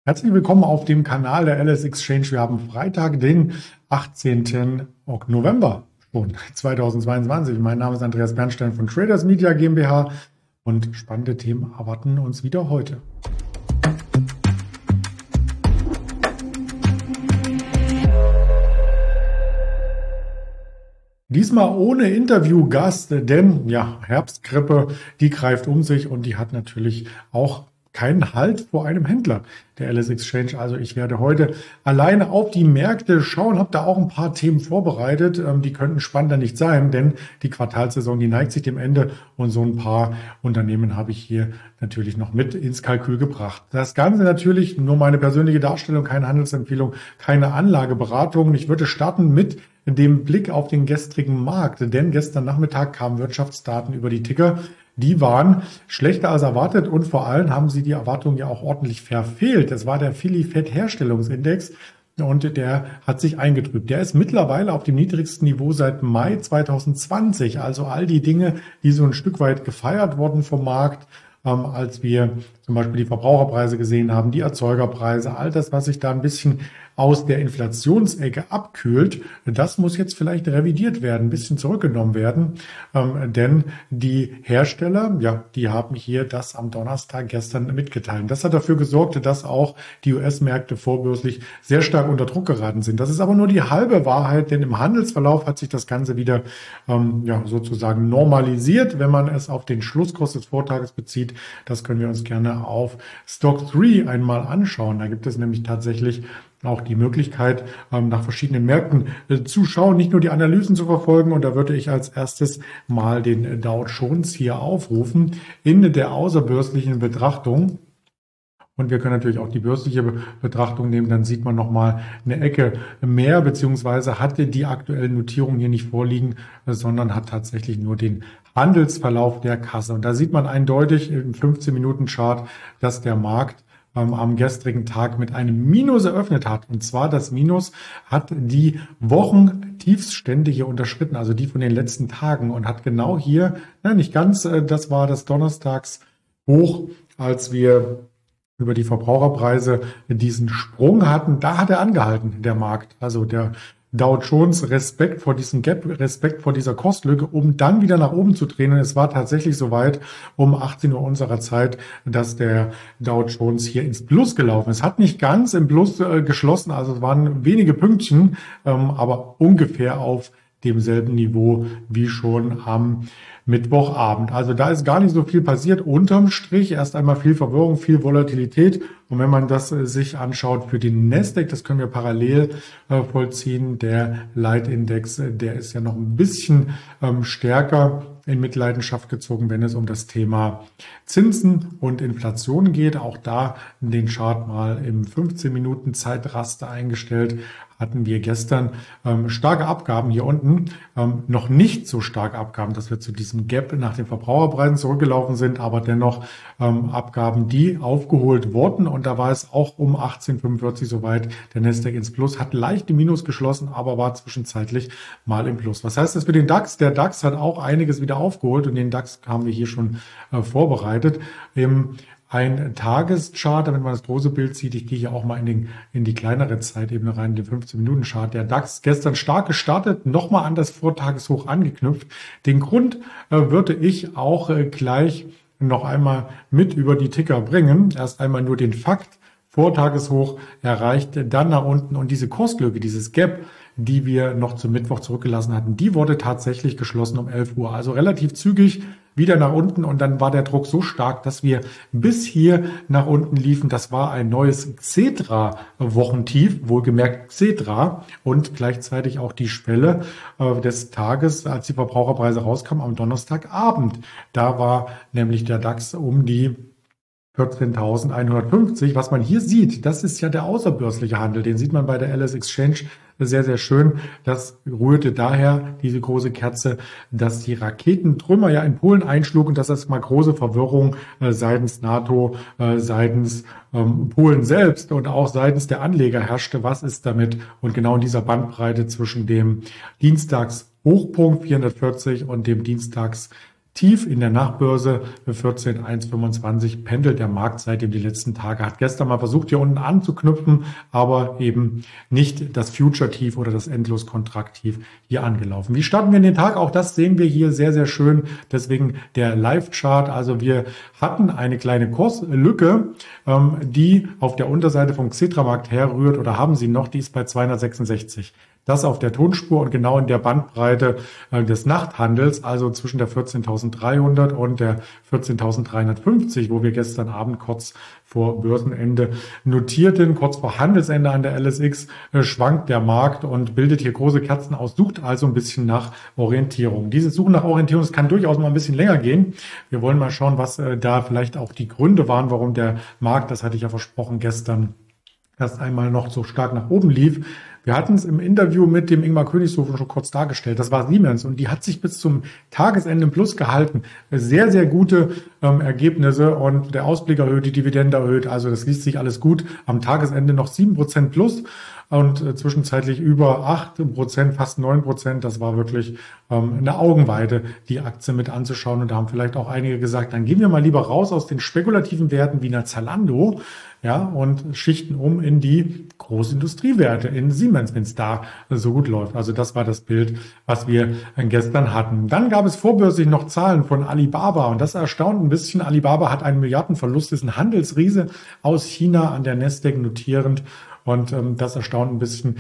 Herzlich willkommen auf dem Kanal der LS Exchange. Wir haben Freitag, den 18. November schon 2022. Mein Name ist Andreas Bernstein von Traders Media GmbH und spannende Themen erwarten uns wieder heute. Diesmal ohne Interviewgast, denn ja, Herbstgrippe, die greift um sich und die hat natürlich auch keinen Halt vor einem Händler der LS Exchange. Also ich werde heute alleine auf die Märkte schauen, habe da auch ein paar Themen vorbereitet. Die könnten spannender nicht sein, denn die Quartalssaison, die neigt sich dem Ende und so ein paar Unternehmen habe ich hier natürlich noch mit ins Kalkül gebracht. Das Ganze natürlich nur meine persönliche Darstellung, keine Handelsempfehlung, keine Anlageberatung. Ich würde starten mit dem Blick auf den gestrigen Markt, denn gestern Nachmittag kamen Wirtschaftsdaten über die Ticker. Die waren schlechter als erwartet und vor allem haben sie die Erwartungen ja auch ordentlich verfehlt. Das war der Philly-Fed-Herstellungsindex und der hat sich eingetrübt. Der ist mittlerweile auf dem niedrigsten Niveau seit Mai 2020. Also all die Dinge, die so ein Stück weit gefeiert wurden vom Markt, als wir zum Beispiel die Verbraucherpreise gesehen haben, die Erzeugerpreise, all das, was sich da ein bisschen aus der Inflationsecke abkühlt, das muss jetzt vielleicht revidiert werden, ein bisschen zurückgenommen werden, denn die Hersteller, ja, die haben hier das am Donnerstag gestern mitgeteilt. Das hat dafür gesorgt, dass auch die US-Märkte vorbörslich sehr stark unter Druck geraten sind. Das ist aber nur die halbe Wahrheit, denn im Handelsverlauf hat sich das Ganze wieder sozusagen normalisiert, wenn man es auf den Schlusskurs des Vortages bezieht. Das können wir uns gerne auf Stock 3 einmal anschauen. Da gibt es nämlich tatsächlich auch die Möglichkeit, nach verschiedenen Märkten zu schauen, nicht nur die Analysen zu verfolgen. Und da würde ich als erstes mal den Dow Jones hier aufrufen in der außerbörslichen Betrachtung. Und wir können natürlich auch die börsliche Betrachtung nehmen, dann sieht man nochmal eine Ecke mehr, beziehungsweise hatte die aktuellen Notierungen hier nicht vorliegen, sondern hat tatsächlich nur den Handelsverlauf der Kasse. Und da sieht man eindeutig im 15-Minuten-Chart, dass der Markt am gestrigen Tag mit einem Minus eröffnet hat. Und zwar das Minus hat die Wochentiefststände hier unterschritten, also die von den letzten Tagen und hat genau hier, nicht ganz, das war das Donnerstagshoch, als wir über die Verbraucherpreise diesen Sprung hatten, da hat er angehalten, der Markt. Also der Dow Jones, Respekt vor diesem Gap, Respekt vor dieser Kostlücke, um dann wieder nach oben zu drehen. Und es war tatsächlich soweit um 18 Uhr unserer Zeit, dass der Dow Jones hier ins Plus gelaufen ist. Hat nicht ganz im Plus geschlossen, also es waren wenige Pünktchen, aber ungefähr auf demselben Niveau wie schon am Mittwochabend. Also da ist gar nicht so viel passiert. Unterm Strich erst einmal viel Verwirrung, viel Volatilität. Und wenn man das sich anschaut für den Nasdaq, das können wir parallel vollziehen. Der Leitindex, der ist ja noch ein bisschen stärker in Mitleidenschaft gezogen, wenn es um das Thema Zinsen und Inflation geht. Auch da den Chart mal im 15-Minuten-Zeitraster eingestellt. Hatten wir gestern starke Abgaben hier unten, noch nicht so starke Abgaben, dass wir zu diesem Gap nach den Verbraucherpreisen zurückgelaufen sind, aber dennoch Abgaben, die aufgeholt wurden. Und da war es auch um 18:45 soweit. Der Nasdaq ins Plus hat leicht im Minus geschlossen, aber war zwischenzeitlich mal im Plus. Was heißt das für den DAX? Der DAX hat auch einiges wieder aufgeholt und den DAX haben wir hier schon vorbereitet. Ein Tageschart, damit man das große Bild sieht. Ich gehe hier auch mal in die kleinere Zeitebene rein, den 15-Minuten-Chart. Der DAX gestern stark gestartet, nochmal an das Vortageshoch angeknüpft. Den Grund würde ich auch gleich noch einmal mit über die Ticker bringen. Erst einmal nur den Fakt. Vortageshoch erreicht, dann nach unten und diese Kurslücke, dieses Gap, die wir noch zum Mittwoch zurückgelassen hatten, die wurde tatsächlich geschlossen um 11 Uhr. Also relativ zügig wieder nach unten und dann war der Druck so stark, dass wir bis hier nach unten liefen. Das war ein neues Xetra-Wochentief, wohlgemerkt Xetra und gleichzeitig auch die Schwelle des Tages, als die Verbraucherpreise rauskamen am Donnerstagabend. Da war nämlich der DAX um die 14.150. Was man hier sieht, das ist ja der außerbörsliche Handel. Den sieht man bei der LS Exchange sehr, sehr schön. Das rührte daher, diese große Kerze, dass die Raketentrümmer ja in Polen einschlugen, dass das mal große Verwirrung seitens NATO, seitens Polen selbst und auch seitens der Anleger herrschte. Was ist damit? Und genau in dieser Bandbreite zwischen dem Dienstagshochpunkt 440 und dem Dienstags Tief in der Nachbörse 14.125 pendelt der Markt seitdem die letzten Tage. Hat gestern mal versucht, hier unten anzuknüpfen, aber eben nicht das Future-Tief oder das Endloskontrakt-Tief hier angelaufen. Wie starten wir in den Tag? Auch das sehen wir hier sehr, sehr schön. Deswegen der Live-Chart. Also wir hatten eine kleine Kurslücke, die auf der Unterseite vom Xetra-Markt herrührt oder haben sie noch. Die ist bei 266. Das auf der Tonspur und genau in der Bandbreite des Nachthandels, also zwischen der 14.300 und der 14.350, wo wir gestern Abend kurz vor Börsenende notierten. Kurz vor Handelsende an der LSX schwankt der Markt und bildet hier große Kerzen aus, sucht also ein bisschen nach Orientierung. Dieses Suchen nach Orientierung, das kann durchaus mal ein bisschen länger gehen. Wir wollen mal schauen, was da vielleicht auch die Gründe waren, warum der Markt, das hatte ich ja versprochen, gestern erst einmal noch so stark nach oben lief. Wir hatten es im Interview mit dem Ingmar Königshofen schon kurz dargestellt. Das war Siemens und die hat sich bis zum Tagesende im Plus gehalten. Sehr, sehr gute Ergebnisse und der Ausblick erhöht, die Dividende erhöht. Also das liest sich alles gut. Am Tagesende noch 7% plus und zwischenzeitlich über 8%, fast 9%. Das war wirklich eine Augenweide, die Aktie mit anzuschauen. Und da haben vielleicht auch einige gesagt, dann gehen wir mal lieber raus aus den spekulativen Werten wie einer Zalando, ja, und schichten um in die Großindustriewerte, in Siemens, wenn es da so gut läuft. Also das war das Bild, was wir gestern hatten. Dann gab es vorbörslich noch Zahlen von Alibaba und das erstaunt ein bisschen. Alibaba hat einen Milliardenverlust, ist ein Handelsriese aus China an der Nasdaq notierend. Und das erstaunt ein bisschen,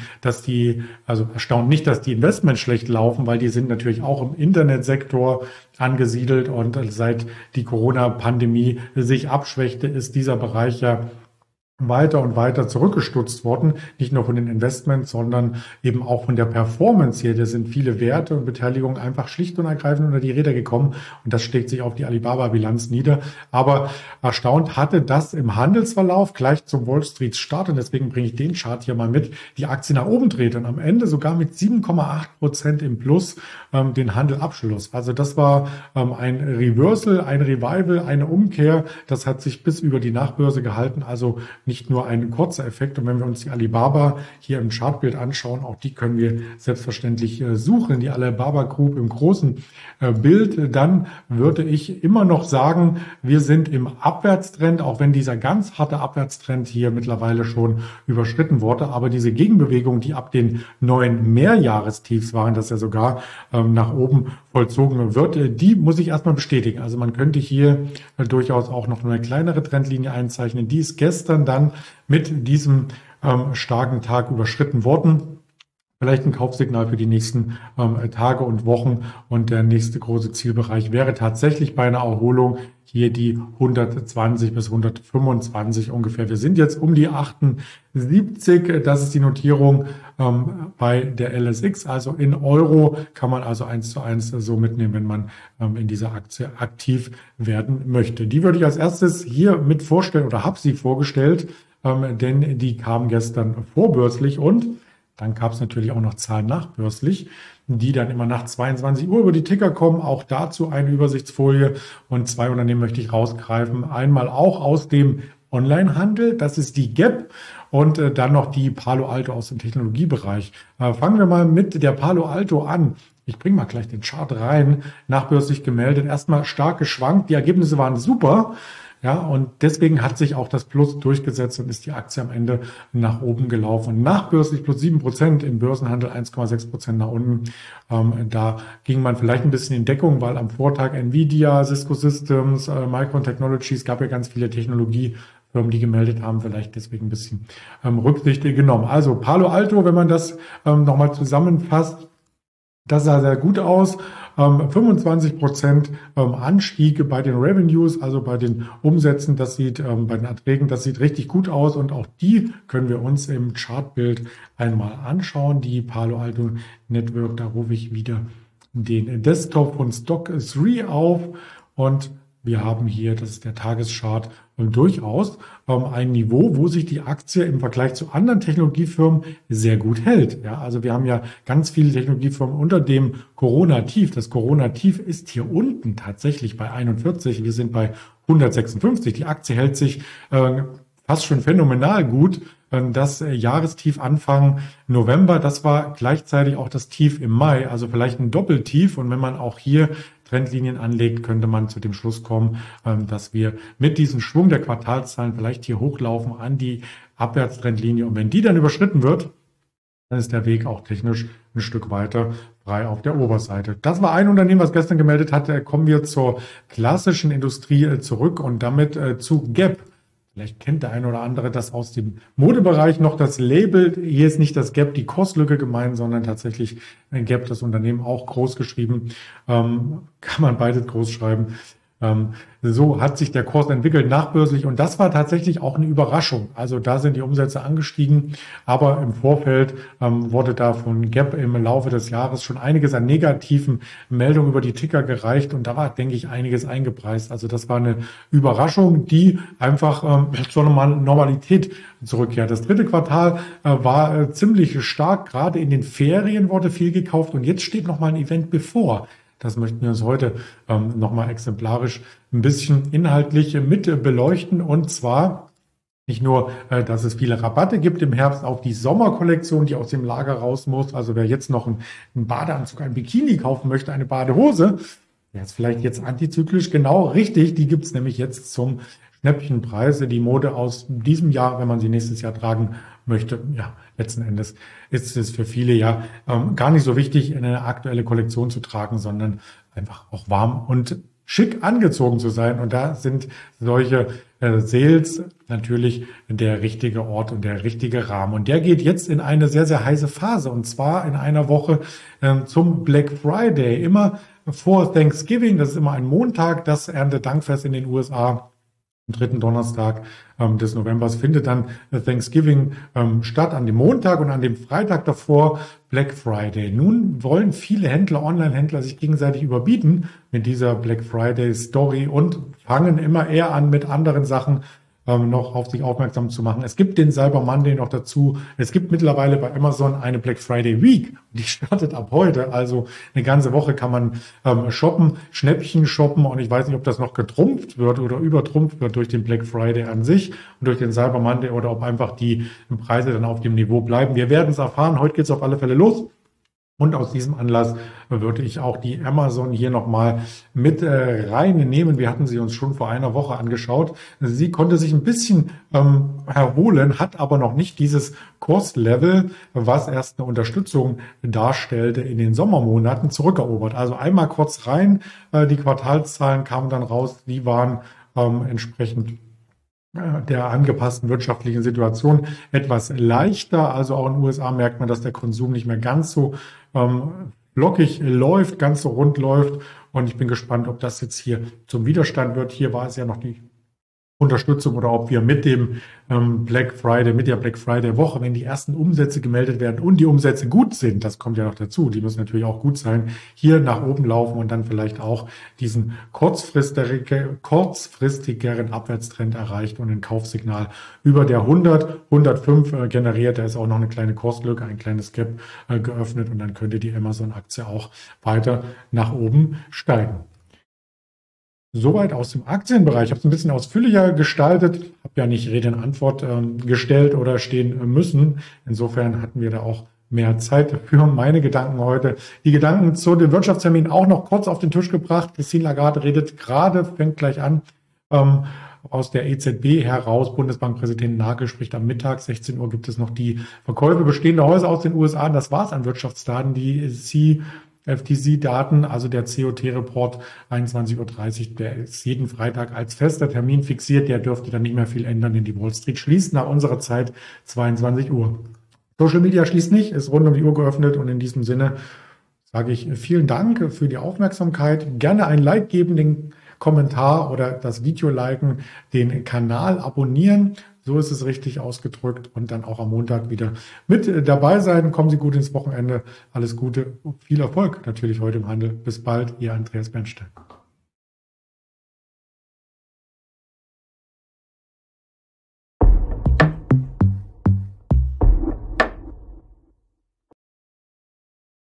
erstaunt nicht, dass die Investments schlecht laufen, weil die sind natürlich auch im Internetsektor angesiedelt und seit die Corona-Pandemie sich abschwächte, ist dieser Bereich ja weiter und weiter zurückgestutzt worden, nicht nur von den Investments, sondern eben auch von der Performance hier. Da sind viele Werte und Beteiligungen einfach schlicht und ergreifend unter die Räder gekommen und das schlägt sich auf die Alibaba-Bilanz nieder. Aber erstaunt hatte das im Handelsverlauf gleich zum Wall Street Start und deswegen bringe ich den Chart hier mal mit, die Aktie nach oben dreht und am Ende sogar mit 7,8% im Plus den Handel abschloss. Also das war ein Reversal, ein Revival, eine Umkehr. Das hat sich bis über die Nachbörse gehalten, also nicht nur ein kurzer Effekt. Und wenn wir uns die Alibaba hier im Chartbild anschauen, auch die können wir selbstverständlich suchen, die Alibaba Group im großen Bild, dann würde ich immer noch sagen, wir sind im Abwärtstrend, auch wenn dieser ganz harte Abwärtstrend hier mittlerweile schon überschritten wurde. Aber diese Gegenbewegung, die ab den neuen Mehrjahrestiefs waren, das ja sogar nach oben vollzogen wird, die muss ich erstmal bestätigen. Also man könnte hier durchaus auch noch eine kleinere Trendlinie einzeichnen. Die ist gestern dann mit diesem starken Tag überschritten worden. Vielleicht ein Kaufsignal für die nächsten Tage und Wochen. Und der nächste große Zielbereich wäre tatsächlich bei einer Erholung hier die 120 bis 125 ungefähr. Wir sind jetzt um die 78. Das ist die Notierung bei der LSX. Also in Euro kann man also 1:1 so mitnehmen, wenn man in dieser Aktie aktiv werden möchte. Die würde ich als erstes hier mit vorstellen oder habe sie vorgestellt, denn die kam gestern vorbörslich und dann gab es natürlich auch noch Zahlen nachbörslich, die dann immer nach 22 Uhr über die Ticker kommen. Auch dazu eine Übersichtsfolie und zwei Unternehmen möchte ich rausgreifen. Einmal auch aus dem Onlinehandel, das ist die Gap und dann noch die Palo Alto aus dem Technologiebereich. Fangen wir mal mit der Palo Alto an. Ich bringe mal gleich den Chart rein, nachbörslich gemeldet. Erstmal stark geschwankt, die Ergebnisse waren super. Ja, und deswegen hat sich auch das Plus durchgesetzt und ist die Aktie am Ende nach oben gelaufen. Nachbörslich plus 7%, im Börsenhandel 1,6% nach unten. Da ging man vielleicht ein bisschen in Deckung, weil am Vortag Nvidia, Cisco Systems, Micron Technologies, gab ja ganz viele Technologiefirmen, die gemeldet haben, vielleicht deswegen ein bisschen Rücksicht genommen. Also Palo Alto, wenn man das nochmal zusammenfasst, das sah sehr gut aus. 25% Anstieg bei den Revenues, also bei den Umsätzen, das sieht bei den Erträgen, das sieht richtig gut aus und auch die können wir uns im Chartbild einmal anschauen. Die Palo Alto Network, da rufe ich wieder den Desktop von Stock3 auf und wir haben hier, das ist der Tageschart, durchaus ein Niveau, wo sich die Aktie im Vergleich zu anderen Technologiefirmen sehr gut hält. Ja, also wir haben ja ganz viele Technologiefirmen unter dem Corona-Tief. Das Corona-Tief ist hier unten tatsächlich bei 41. Wir sind bei 156. Die Aktie hält sich fast schon phänomenal gut. Das Jahrestief Anfang November, das war gleichzeitig auch das Tief im Mai, also vielleicht ein Doppeltief. Und wenn man auch hier Trendlinien anlegt, könnte man zu dem Schluss kommen, dass wir mit diesem Schwung der Quartalszahlen vielleicht hier hochlaufen an die Abwärtstrendlinie. Und wenn die dann überschritten wird, dann ist der Weg auch technisch ein Stück weiter frei auf der Oberseite. Das war ein Unternehmen, was gestern gemeldet hat. Kommen wir zur klassischen Industrie zurück und damit zu Gap. Vielleicht kennt der eine oder andere das aus dem Modebereich noch, das Label. Hier ist nicht das Gap, die Kurslücke gemeint, sondern tatsächlich ein Gap, das Unternehmen auch groß geschrieben. Kann man beides groß schreiben. So hat sich der Kurs entwickelt nachbörslich und das war tatsächlich auch eine Überraschung. Also da sind die Umsätze angestiegen, aber im Vorfeld wurde da von Gap im Laufe des Jahres schon einiges an negativen Meldungen über die Ticker gereicht und da war, denke ich, einiges eingepreist. Also das war eine Überraschung, die einfach zur Normalität zurückkehrt. Das dritte Quartal war ziemlich stark, gerade in den Ferien wurde viel gekauft und jetzt steht noch mal ein Event bevor. Das möchten wir uns heute nochmal exemplarisch ein bisschen inhaltlich mit beleuchten. Und zwar nicht nur, dass es viele Rabatte gibt im Herbst auf die Sommerkollektion, die aus dem Lager raus muss. Also wer jetzt noch einen Badeanzug, ein Bikini kaufen möchte, eine Badehose, der ist vielleicht jetzt antizyklisch. Genau richtig, die gibt es nämlich jetzt zum Schnäppchenpreise. Die Mode aus diesem Jahr, wenn man sie nächstes Jahr tragen möchte, ja, letzten Endes ist es für viele ja gar nicht so wichtig, eine aktuelle Kollektion zu tragen, sondern einfach auch warm und schick angezogen zu sein. Und da sind solche Sales natürlich der richtige Ort und der richtige Rahmen. Und der geht jetzt in eine sehr, sehr heiße Phase. Und zwar in einer Woche zum Black Friday. Immer vor Thanksgiving, das ist immer ein Montag, das Erntedankfest in den USA. Am dritten Donnerstag des Novembers findet dann Thanksgiving statt, an dem Montag und an dem Freitag davor Black Friday. Nun wollen viele Händler, Online-Händler sich gegenseitig überbieten mit dieser Black Friday Story und fangen immer eher an mit anderen Sachen noch auf sich aufmerksam zu machen. Es gibt den Cyber Monday noch dazu. Es gibt mittlerweile bei Amazon eine Black Friday Week. Die startet ab heute. Also eine ganze Woche kann man shoppen, Schnäppchen shoppen. Und ich weiß nicht, ob das noch getrumpft wird oder übertrumpft wird durch den Black Friday an sich und durch den Cyber Monday oder ob einfach die Preise dann auf dem Niveau bleiben. Wir werden es erfahren. Heute geht es auf alle Fälle los. Und aus diesem Anlass würde ich auch die Amazon hier nochmal mit reinnehmen. Wir hatten sie uns schon vor einer Woche angeschaut. Sie konnte sich ein bisschen erholen, hat aber noch nicht dieses Kurslevel, was erst eine Unterstützung darstellte in den Sommermonaten, zurückerobert. Also einmal kurz rein, die Quartalszahlen kamen dann raus, die waren entsprechend der angepassten wirtschaftlichen Situation etwas leichter. Also auch in den USA merkt man, dass der Konsum nicht mehr ganz so lockig läuft, ganz so rund läuft. Und ich bin gespannt, ob das jetzt hier zum Widerstand wird. Hier war es ja noch die Unterstützung oder ob wir mit dem Black Friday, mit der Black Friday Woche, wenn die ersten Umsätze gemeldet werden und die Umsätze gut sind, das kommt ja noch dazu, die müssen natürlich auch gut sein, hier nach oben laufen und dann vielleicht auch diesen kurzfristigeren Abwärtstrend erreicht und ein Kaufsignal über der 105 generiert. Da ist auch noch eine kleine Kurslücke, ein kleines Gap geöffnet und dann könnte die Amazon-Aktie auch weiter nach oben steigen. Soweit aus dem Aktienbereich. Ich habe es ein bisschen ausführlicher gestaltet, habe ja nicht Rede und Antwort gestellt oder stehen müssen. Insofern hatten wir da auch mehr Zeit für meine Gedanken heute. Die Gedanken zu den Wirtschaftsterminen auch noch kurz auf den Tisch gebracht. Christine Lagarde redet gerade, fängt gleich an, aus der EZB heraus. Bundesbankpräsident Nagel spricht am Mittag, 16 Uhr gibt es noch die Verkäufe bestehender Häuser aus den USA. Das war's an Wirtschaftsdaten. Die FTSE-Daten, also der COT-Report 21:30 Uhr, der ist jeden Freitag als fester Termin fixiert. Der dürfte dann nicht mehr viel ändern, denn die Wall Street schließt nach unserer Zeit 22 Uhr. Social Media schließt nicht, ist rund um die Uhr geöffnet und in diesem Sinne sage ich vielen Dank für die Aufmerksamkeit. Gerne ein Like geben, den Kommentar oder das Video liken, den Kanal abonnieren. So ist es richtig ausgedrückt und dann auch am Montag wieder mit dabei sein. Kommen Sie gut ins Wochenende. Alles Gute, viel Erfolg natürlich heute im Handel. Bis bald, Ihr Andreas Bernstein.